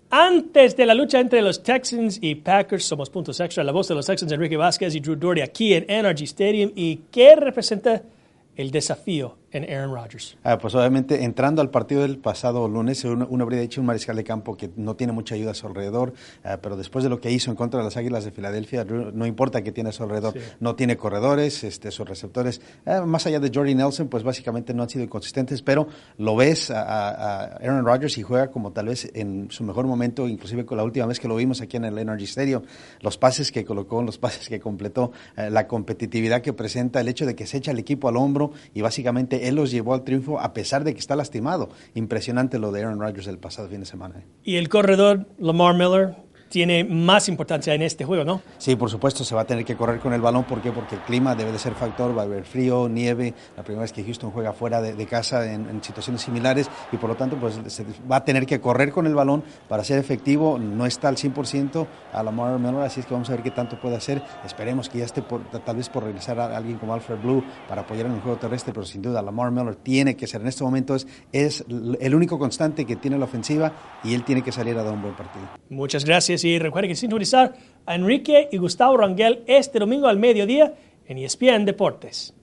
Antes de la lucha entre los Texans y Packers, somos Puntos Extra, la voz de los Texans, Enrique Vázquez y Drew Doherty, aquí en NRG Stadium. ¿Y qué representa el desafío en Aaron Rodgers? Pues obviamente entrando al partido del pasado lunes, uno habría dicho un mariscal de campo que no tiene mucha ayuda a su alrededor, pero después de lo que hizo en contra de las Águilas de Filadelfia, no importa que tiene a su alrededor, sí. No tiene corredores, sus receptores, más allá de Jordy Nelson, pues básicamente no han sido inconsistentes, pero lo ves a Aaron Rodgers y juega como tal vez en su mejor momento, inclusive con la última vez que lo vimos aquí en el NRG Stadium, los pases que colocó, los pases que completó, la competitividad que presenta, el hecho de que se echa el equipo al hombro y básicamente él los llevó al triunfo a pesar de que está lastimado. Impresionante lo de Aaron Rodgers el pasado fin de semana. Y el corredor Lamar Miller tiene más importancia en este juego, ¿no? Sí, por supuesto, se va a tener que correr con el balón. ¿Por qué? Porque el clima debe de ser factor, va a haber frío, nieve, la primera vez que Houston juega fuera de casa en situaciones similares y por lo tanto pues se va a tener que correr con el balón para ser efectivo. No está al 100% a Lamar Miller, así es que vamos a ver qué tanto puede hacer. Esperemos que ya esté tal vez por regresar a alguien como Alfred Blue para apoyar en el juego terrestre, pero sin duda Lamar Miller tiene que ser, en este momento es el único constante que tiene la ofensiva y él tiene que salir a dar un buen partido. Muchas gracias y recuerden que sintonizar a Enrique y Gustavo Rangel este domingo al mediodía en ESPN Deportes.